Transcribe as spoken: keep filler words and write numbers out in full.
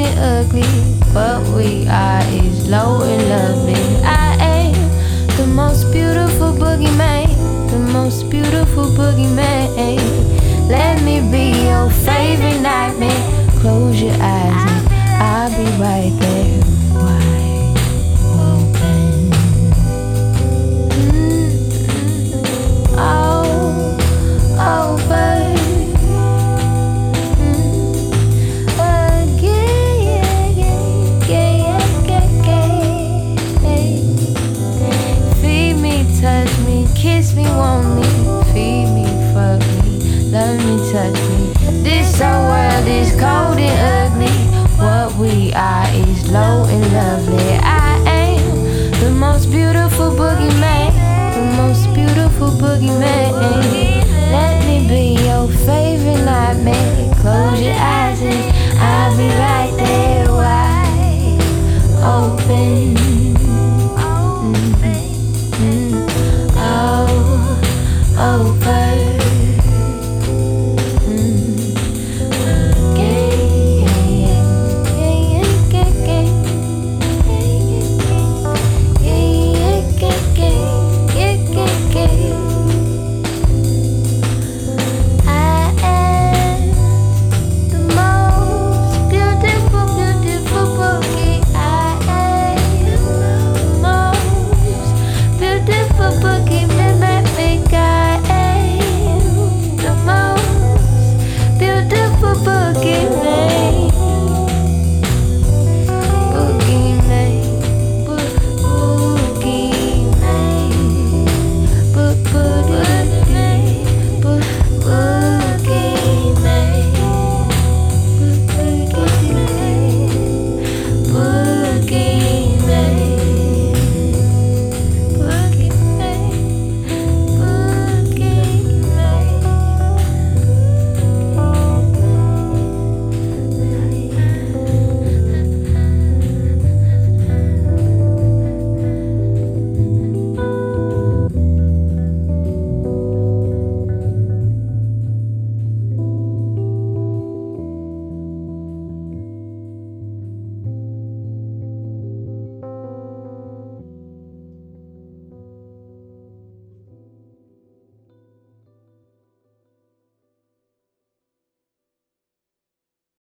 and ugly. What we are is low and lovely. I am the most beautiful boogeyman, the most beautiful boogeyman. Let me be your favorite nightmare. Close your eyes and I'll be right there. Wide open. Mm-hmm. Oh, over. Mm-hmm. Uh, yeah, yeah, yeah, yeah, yeah, yeah. Feed me, touch me, kiss me, want me. Feed me, fuck me, love me, touch me. This whole world is cold and ugly. What we are is low and lovely. I am the most beautiful boogeyman, the most beautiful boogeyman. Let me be your favorite nightmare. Close your eyes